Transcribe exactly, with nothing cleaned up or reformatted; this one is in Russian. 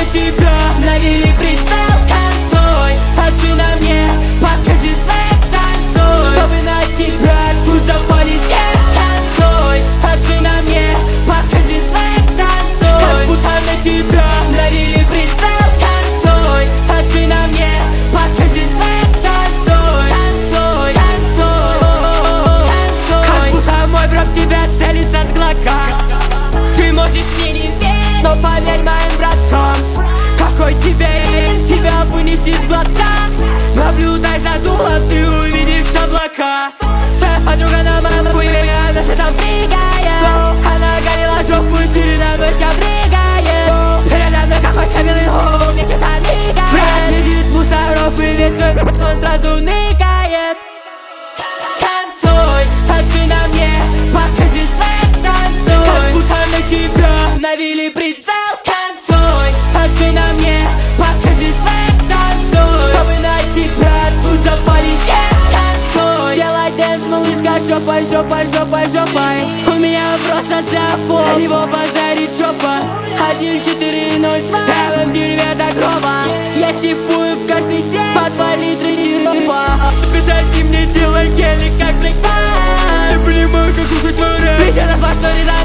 тебя навели прицел. Танцуй, танцуй на мне, покажи свет. Танцуй, чтобы на тебя тут запали все. Танцуй, танцуй на мне, покажи свет. Танцуй, как будто на тебя навели прицел. Танцуй, танцуй на мне, покажи свет. Танцуй, танцуй, танцуй, танцуй, как будто мой брат в тебя целится с глока. Ты можешь мне не верить, но поверь моим браткам, какой тебе элемент тебя вынесет с глотка. Наблюдай за дулом, ты увидишь облака. Твоя подруга на моем хуе, она же там прыгает. Она горела жопу, передо мной вся прыгает. Передо мной какой-то белый губ, мне что-то мигает. Брат видит мусоров и весь свой он сразу ныкает. Танцуй, танцуй на мне, покажи свет. Танцуй, как будто на тебя навели прицел. Танцуй, танцуй на мне, покажи свет. Танцуй, чтобы на тебя тут запали все. Танцуй, делай дэнс, малышка, жопой, жопой, жопой, жопой. У меня вопрос от Зафу, за него базарит жопа. Один, четыре, ноль, два, я в дереве до гроба. Я сипую каждый день по два литра дерьма. Записайся мне, делай гелик, как Black Panther. Я понимаю, как слушать твой рэп, ведь это факт, что не